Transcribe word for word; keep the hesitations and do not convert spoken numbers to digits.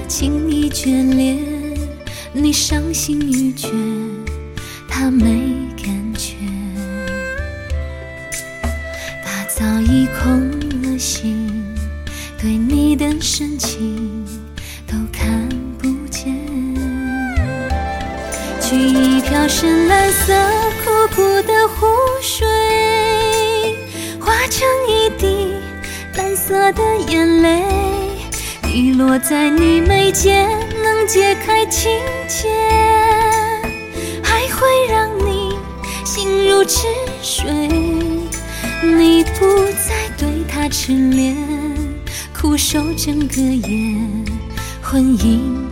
情已决裂，你伤心欲绝，他没感觉。他早已空了心，对你的深情都看不见。取一瓢深蓝色苦苦的湖水，化成一滴蓝色的眼泪，滴落在你眉间，能解开情结，还会让你心如止水。你不再对他痴恋，苦守整个夜，魂萦